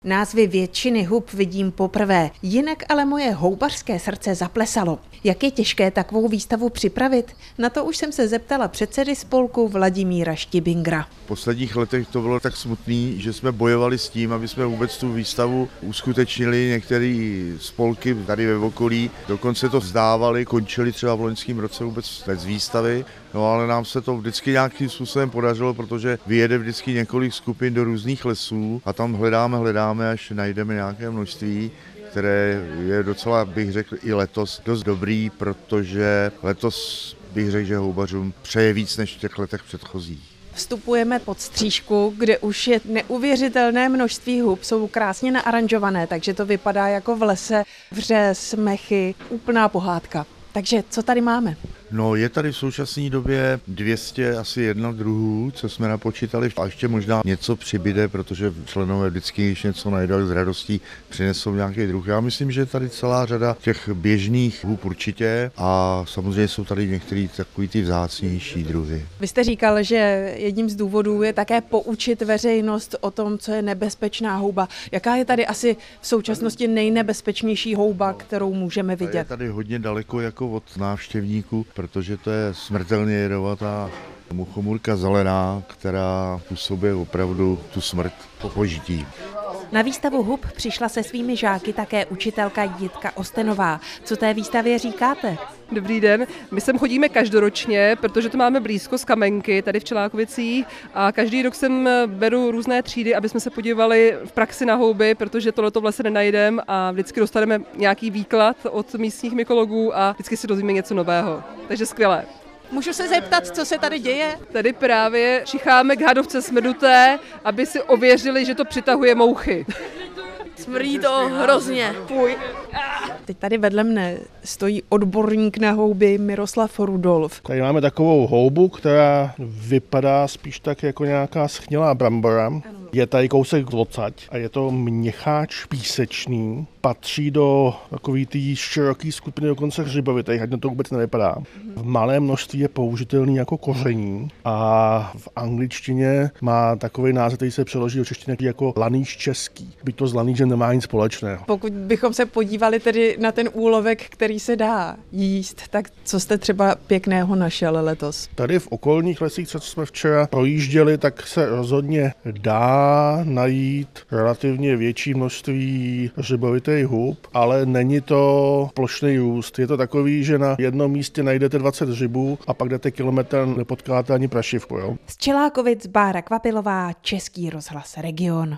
Názvy většiny hub vidím poprvé, jinak ale moje houbařské srdce zaplesalo. Jak je těžké takovou výstavu připravit? Na to už jsem se zeptala předsedy spolku Vladimíra Štibingra. V posledních letech to bylo tak smutný, že jsme bojovali s tím, aby jsme vůbec tu výstavu uskutečnili. Některé spolky tady ve okolí dokonce to vzdávali, končili třeba v loňském roce vůbec bez výstavy. No ale nám se to vždycky nějakým způsobem podařilo, protože vyjede vždycky několik skupin do různých lesů a tam hledáme, až najdeme nějaké množství, které je docela, bych řekl, i letos dost dobrý, protože letos bych řekl, že houbařům přeje víc než v těch letech předchozích. Vstupujeme pod střížku, kde už je neuvěřitelné množství hub, jsou krásně naaranžované, takže to vypadá jako v lese, vřes, mechy, úplná pohádka. Takže co tady máme? No, je tady v současné době 201 druhů, co jsme napočítali, a ještě možná něco přibyde, protože členové vždycky, když něco najdou s radostí, přinesou nějaký druh. Já myslím, že tady celá řada těch běžných hub určitě a samozřejmě jsou tady některé takový ty vzácnější druhy. Vy jste říkal, že jedním z důvodů je také poučit veřejnost o tom, co je nebezpečná houba. Jaká je tady asi v současnosti nejnebezpečnější houba, kterou můžeme vidět? Je tady hodně daleko jako od návštěvníků, protože to je smrtelně jedovatá muchomůrka zelená, která působí opravdu tu smrt po požití. Na výstavu hub přišla se svými žáky také učitelka Jitka Ostenová. Co té výstavě říkáte? Dobrý den, my sem chodíme každoročně, protože to máme blízko z Kamenky, tady v Čelákovicích a každý rok sem beru různé třídy, aby jsme se podívali v praxi na houby, protože tohleto v lese nenajdeme a vždycky dostaneme nějaký výklad od místních mykologů a vždycky si dozvíme něco nového. Takže skvělé. Můžu se zeptat, co se tady děje? Tady právě čicháme k hadovce smrduté, aby si ověřili, že to přitahuje mouchy. Smrdí to hrozně. Fuj. Teď tady vedle mne stojí odborník na houby Miroslav Rudolf. Tady máme takovou houbu, která vypadá spíš tak jako nějaká schnilá brambora. Je tady kousek odsaď a je to měcháč písečný. Patří do takový té široký skupiny dokonce hřibovitých, ať na to vůbec nevypadá. V malém množství je použitelný jako koření a v angličtině má takový název, který se přeloží do češtiny jako lanýž český. Byť to s lanýžem nemá nic společného. Pokud bychom se podívali tedy na ten úlovek, který se dá jíst, tak co jste třeba pěkného našel letos? Tady v okolních lesích, co jsme včera projížděli, tak se rozhodně dá najít relativně větší množství hřibovitých hub, ale není to plošný růst. Je to takový, že na jednom místě najdete 20 hřibů a pak jdete kilometr, nepotkáte ani prašivku. Jo? Z Čelákovic Bára Kvapilová, Český rozhlas Region.